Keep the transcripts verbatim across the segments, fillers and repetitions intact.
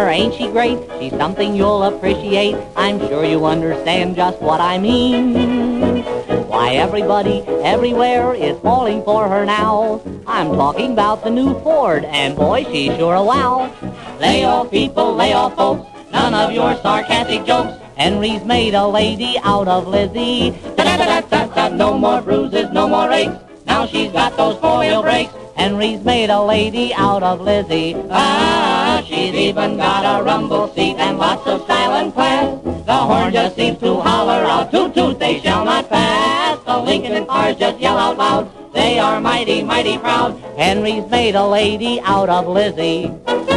her, ain't she great? She's something you'll appreciate. I'm sure you understand just what I mean. Why, everybody, everywhere is falling for her now. I'm talking about the new Ford, and boy, she's sure a wow. Lay off, people, lay off, folks, none of your sarcastic jokes. Henry's made a lady out of Lizzie. Da-da-da-da-da-da, no more bruises, no more aches. Now she's got those four-wheel brakes. Henry's made a lady out of Lizzie. Ah, she's even got a rumble seat and lots of style and class. The horn just seems to holler out, toot toot, they shall not pass. The Lincoln cars just yell out loud, they are mighty, mighty proud. Henry's made a lady out of Lizzie.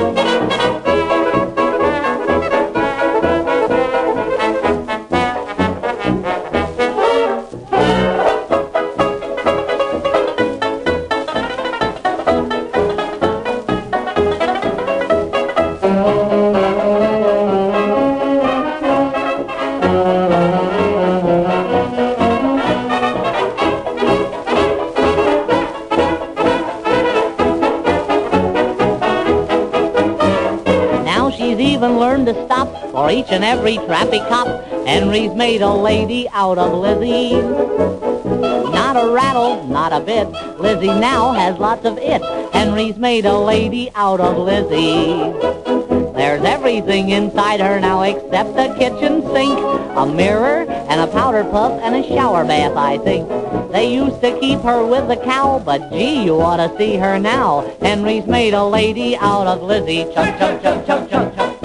She's even learned to stop for each and every traffic cop. Henry's made a lady out of Lizzie. Not a rattle, not a bit. Lizzie now has lots of it. Henry's made a lady out of Lizzie. There's everything inside her now except a kitchen sink, a mirror, and a powder puff, and a shower bath, I think. They used to keep her with the cow, but gee, you ought to see her now. Henry's made a lady out of Lizzie. Chug, chug, chug, chug, chug, chug.